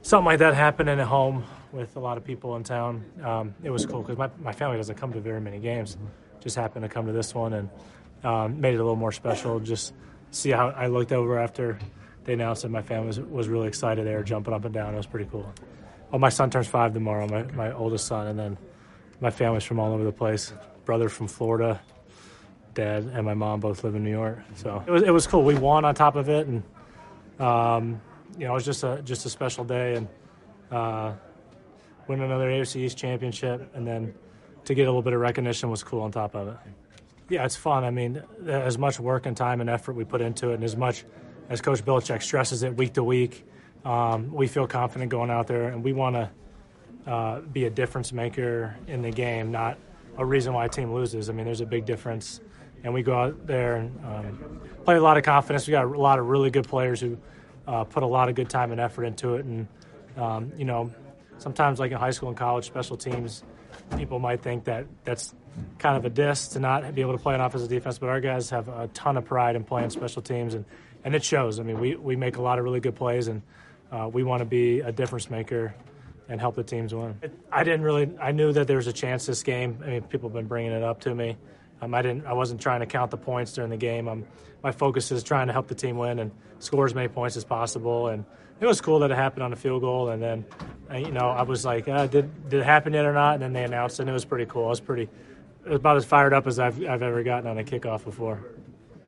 something like that happening at home with a lot of people in town, it was cool because my family doesn't come to very many games. Just happened to come to this one and made it a little more special. Just see how I looked over after they announced that my family was really excited. They were jumping up and down. It was pretty cool. Oh, my son turns 5 tomorrow, my oldest son, and then my family's from all over the place. Brother from Florida, dad and my mom both live in New York. So it was cool. We won on top of it, and it was just a special day, and win another AFC East championship, and then to get a little bit of recognition was cool on top of it. Yeah, it's fun. I mean, as much work and time and effort we put into it, and as much as Coach Belichick stresses it week to week, we feel confident going out there, and we want to be a difference maker in the game, not a reason why a team loses. I mean, there's a big difference, and we go out there and play a lot of confidence. We got a lot of really good players who put a lot of good time and effort into it, and sometimes like in high school and college, special teams, people might think that that's kind of a diss to not be able to play an offensive defense, but our guys have a ton of pride in playing special teams, and it shows. I mean, we make a lot of really good plays, and we want to be a difference maker and help the teams win. I knew that there was a chance this game. I mean, people have been bringing it up to me. I wasn't trying to count the points during the game. My focus is trying to help the team win and score as many points as possible. And it was cool that it happened on a field goal. And then, I was like, did it happen yet or not? And then they announced it, and it was pretty cool. It was about as fired up as I've ever gotten on a kickoff before.